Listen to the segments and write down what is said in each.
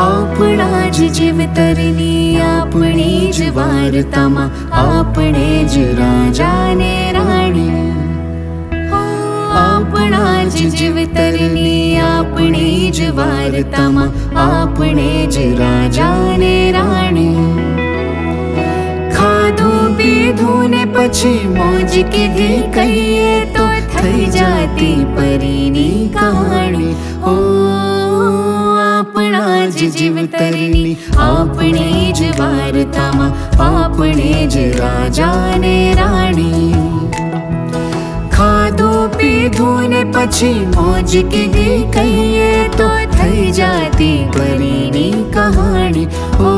आपणा ज जीव तरनी आपणी ज वार्तामां आपणे ज राजा ने राणी। आपणा ज जीव तरनी आपणी ज वार्तामां आपणे ज राजा ने राणी। खाधू पीधू ने पछी मौज कीधी कहीए तो थई जाती परीनी कहानी। ओ आपणा ज जीव तरनी आपणी ज वार्तामां आपणे ज राजा ने राणी। खाधू पीधू ने पछी मौज कीधी कहीए तो थई जाती परीनी कहानी। ओ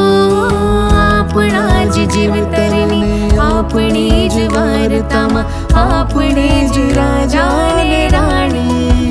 आपणा ज जीव तरनी आपणी ज वार्तामां आपणे ज राजा ने राणी।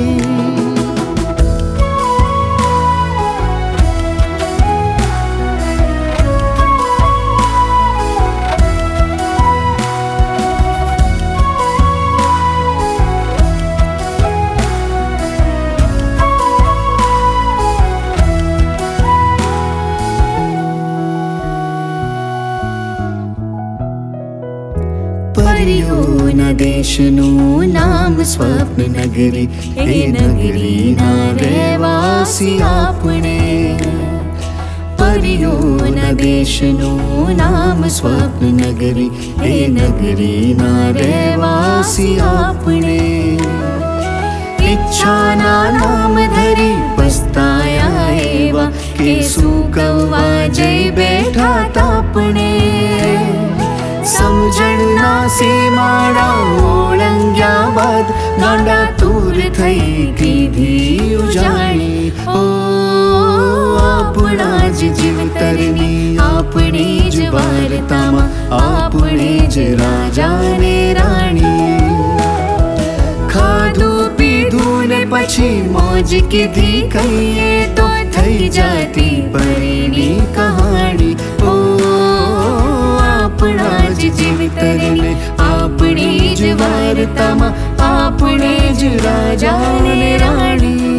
परियों देशनु नाम स्वप्न नगरी ए नगरी ना रहवासी आपणे। परियों देशनु नाम स्वप्न नगरी ए नगरी ना रहवासी आपणे। इच्छा ना नाम धरी पछताया एवा के सुकवा जई बैठा तापणे। समझना से माड़ा ओळंग्या बाद गांडा तूर थई कीधी उजाणी। ओ आपणा ज जीव तरनी आपणी ज वार्तामां आपणे ज राजा ने राणी। खाधू पीधू ने पछी मौज कीधी कहीए तो थई जाती परीनी कहानी। ओ आपणा ज जीव तरनी आपणी ज वार्तामां आपणे ज राजा ने राणी।